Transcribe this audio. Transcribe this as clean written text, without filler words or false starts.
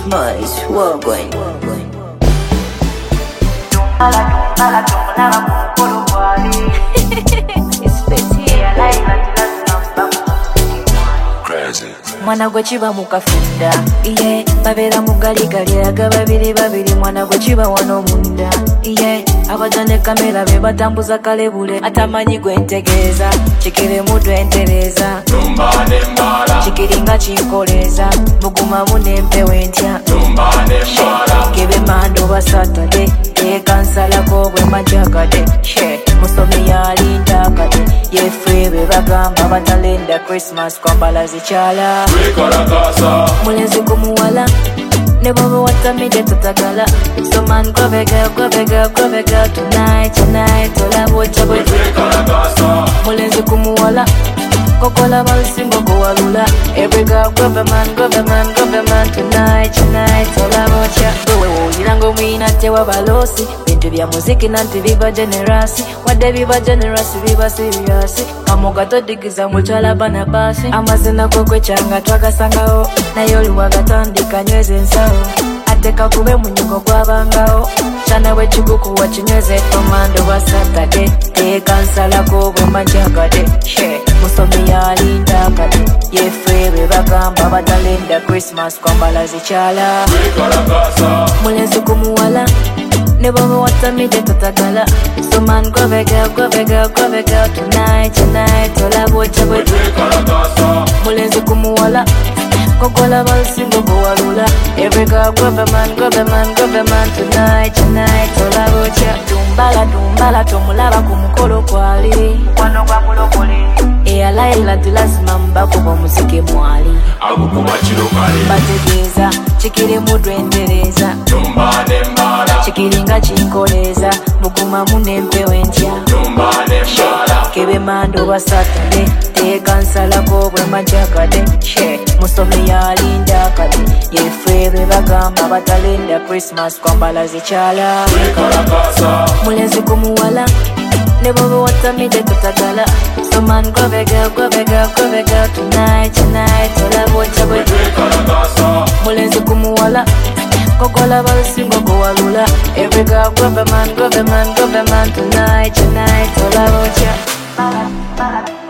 Smiles, wagwan. Mwana gwe kiba mukafunda iye babera mugali aga babiri mwana gwe kiba wano munda iye abajane kamera be batambuza kalebule atamanyi gwe ntegeeza chikire mudwe entereza tumbane mbala chikiringa chinkoleza muguma munempewe ntya tumbane mbala kebe mando basatade ekansala ko bwe majagade she musomi yalinda kade yefwe bagamba batalenda Christmas kwambala zichala mulenzi kumuwala ne baba watamide tutagala so man go beg girl tonight olabo chabo mulenzi kumuwala kokola balsingo kuwalula every girl go be man tonight olabo chabo ilango mwina tewa balosi bintu bya muziki nanti biba generous wade biba generous biba serious kamoga todigiza muchala bana basi amazina kokwe changa twagasangaho nayo liwagatandika nyweze nsao ateka kube munyugo gwabangao chana we chikuku wa chinyweze komando wa Saturday ekansala ko bwe majagade she musomi yalinda kade yefwe bagamba batalenda Christmas kwambala zichala mulenzi kumuwala ne baba watamide tutagala so man go beg girl tonight olabo chabo mulenzi kumuwala kokola balsingo kuwalula every girl go be man tonight olabo chabo tumbala tomulaba kumukolo kwali wano kwa mulokole eyalaila tulazima mbako kwa muziki mwali bategeeza chikiri mudwe entereza tumbane mbala chikiringa chinkoleza muguma munempewe ntya tumbane mbala kebe mando basatade tekansala ko bwe majagade she musomi yalinda kade yefwe bagamba batalenda Christmas kwambala zichala mulenzi kumuwala ne baba watamide tutagala so man go beg girl tonight olabo chabo mulenzi kumuwala kokola balsingo kuwalula every girl go be man tonight olabo chabo